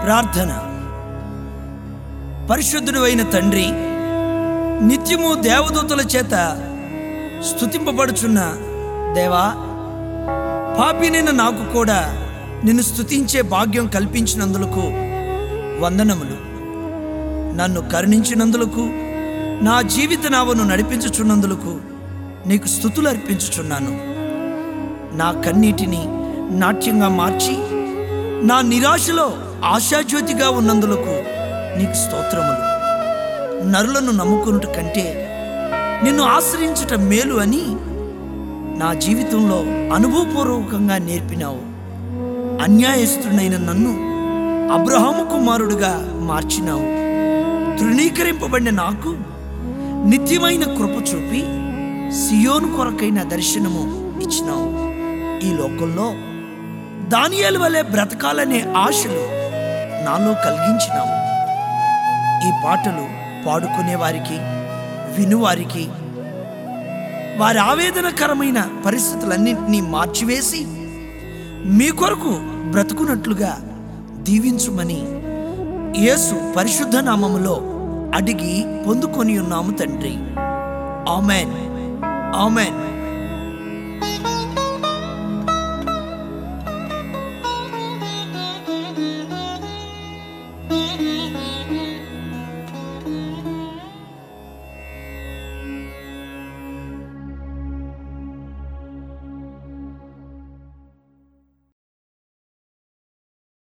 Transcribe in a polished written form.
ప్రార్థన. పరిశుద్ధుడు అయిన తండ్రి, నిత్యము దేవదూతల చేత స్తుతింపబడుచున్న దేవా, పాపినైన నాకు కూడా నిన్ను స్తుతించే భాగ్యం కల్పించినందులకు వందనములు. నన్ను కరుణించినందులకు, నా జీవిత నావను నడిపించుచున్నందులకు నీకు స్తుతులు అర్పించుచున్నాను. నా కన్నీటిని నాట్యంగా మార్చి నా నిరాశలో ఆశాజ్యోతిగా ఉన్నందులకు నీకు స్తోత్రములు. నరులను నమ్ముకునుట కంటే నిన్ను ఆశ్రయించుట మేలు అని నా జీవితంలో అనుభవపూర్వకంగా నేర్పినావు. అన్యాయస్తుడైన నన్ను అబ్రహాము కుమారుడుగా మార్చినావు. తృణీకరింపబడిన నాకు నిత్యమైన కృప చూపి సియోను కొరకైన దర్శనము ఇచ్చినావు. ఈ లోకంలో దానియేలు వలె బ్రతకాలనే ఆశలు నాలో కలిగించినావు. ఈ పాటలు పాడుకునే వారికి, వినువారికి వారి ఆవేదనకరమైన పరిస్థితులన్నింటినీ మార్చివేసి మీ కొరకు బ్రతుకున్నట్లుగా దీవించుమని యేసు పరిశుద్ధ నామములో అడిగి పొందుకొని ఉన్నాము తండ్రి. ఆమెన్, ఆమెన్.